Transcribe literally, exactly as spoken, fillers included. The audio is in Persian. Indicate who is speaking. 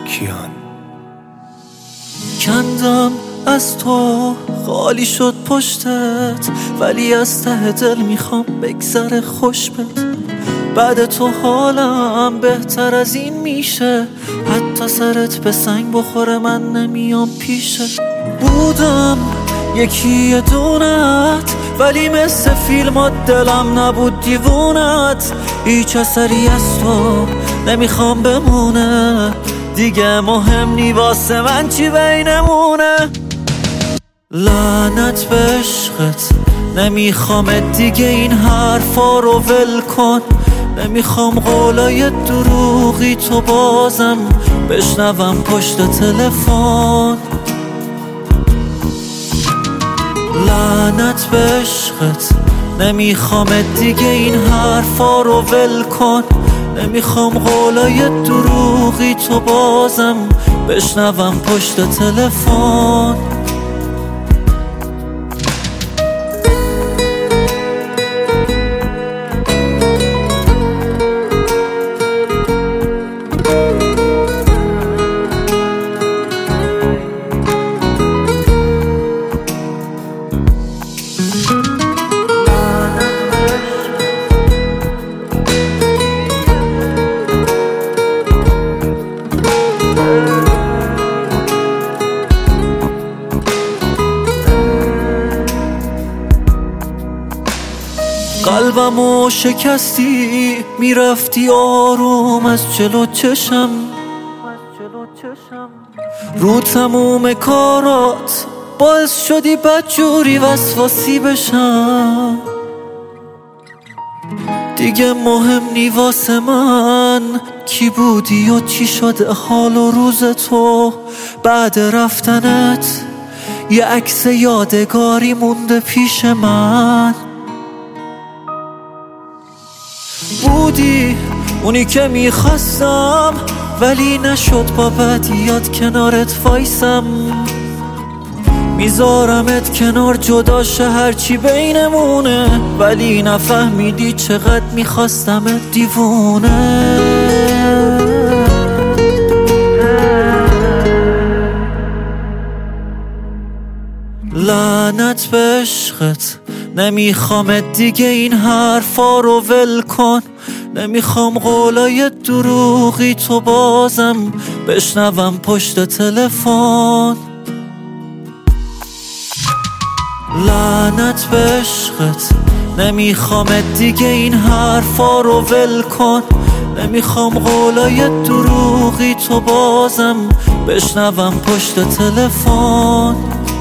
Speaker 1: کیان.
Speaker 2: کندم از تو، خالی شد پشتت، ولی از ته دل میخوام بگذره خوش بت. بعد تو حالم بهتر از این میشه، حتی سرت به سنگ بخوره من نمیام پیشت. بودم یکی دونت، ولی مثل فیلمات دلم نبود دیوونت. هیچ اثری از تو نمیخوام بمونه، دیگه مهم نی واسه من چی بینمونه. لعنت به عشقت، نمیخوام دیگه این حرفا رو ول کن. نمیخوام قولای دروغی تو بازم بشنوم پشت تلفن. لعنت به عشقت، نمیخوام دیگه این حرفا رو ول کن. نمیخوام قولای دروغی تو بازم بشنوم پشت تلفن. قلبمو شکستی، میرفتی آروم از جلو چشم. رو تموم کارات باعث شدی بدجوری وسواسی بشم. دیگه مهم نی واسه من کی بودی و چی شده حال و روز تو. بعد رفتنت یه عکس یادگاری مونده پیش من. بودی اونی که میخواستم، ولی نشد با بدیات کنارت وایسم. میذارمت کنار جداشه هرچی بینمونه، ولی نفهمیدی چقدر میخواستمت دیوونه. لعنت به عشقت، نمیخوام دیگه این حرفا رو ول کن. نمیخوام قولای دروغی تو بازم بشنوم پشت تلفن. لعنت به عشقت، نمیخوام دیگه این حرفا رو ول کن. نمیخوام قولای دروغی تو بازم بشنوم پشت تلفن.